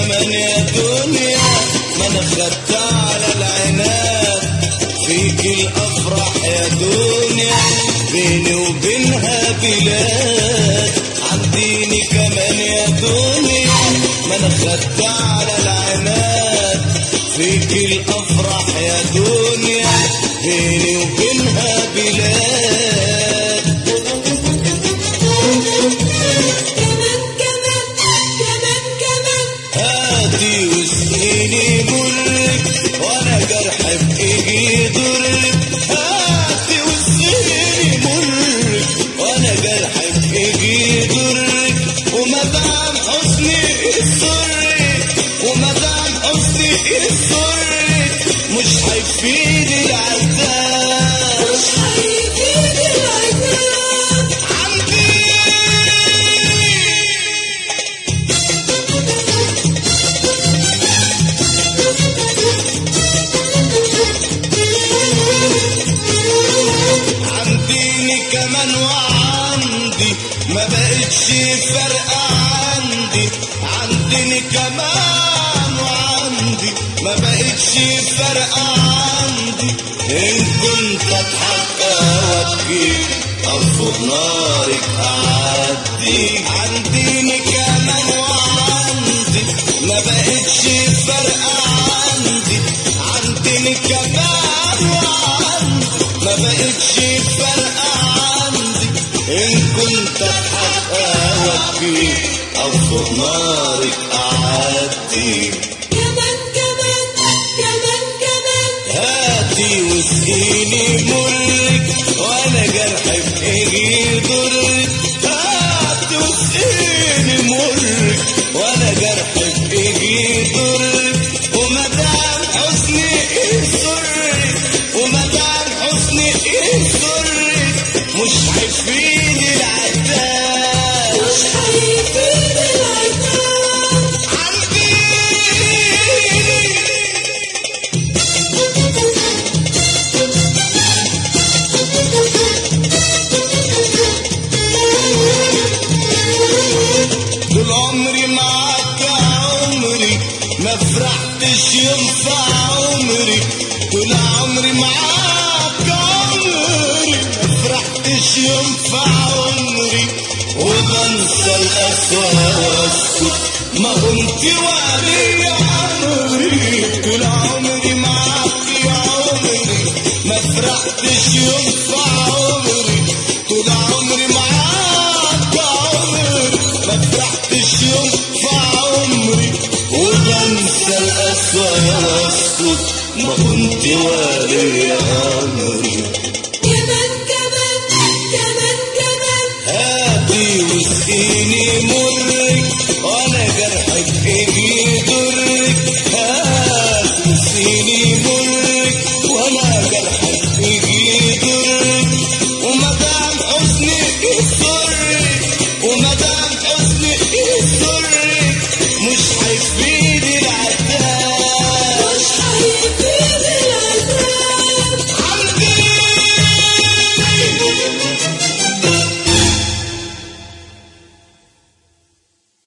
كمان يا دنيا، ما انا خدت على العناد فيك الافراح يا دنيا، بيني وبينها بلاد. عديني كمان يا دنيا، ما انا خدت على العناد فيك الافراح يا دنيا، بيني وبينها بلاد. هاتي واسقيني مرك وانا جرح بايدي ضرك، هاتي واسقيني مرك وانا جرح بايدي ضرك، ومدام حسني السرك، ومدام حسني السرك مش هيفيد العذاب، مش هيفيد العذاب عندي. عنديني كمان وعندي ما بقتش فارقة عندي، عنديني كمان وعندي ما بقتش فارقة عندي، إن كنت أضحك أبكي أرفض نارك أعدي. عنديني كمان وعندي ما بقتش فارقة عندي، عنديني كمان وعندي ما بقتش فارقة عندي، إن كنت أضحك أبكي أرفض نارك أعدي. هاتي واسقيني مرك وانا جرح بايدي ضرك، هاتي واسقيني مرك وانا جرح بايدي ضرك، ومدام حسني يسرك، ومدام حسني يسرك مش هيفيد العذاب، مش هيفيد العذاب عندي. طول عمري معاك يا عمري ما فرحتش يوم في عمري، طول عمري معاك يا عمري ما فرحتش يوم في عمري، وبنسى القسوة واسكت ما كنت وعدي يا عمري، طول عمري معاك يا عمري ما فرحتش يوم في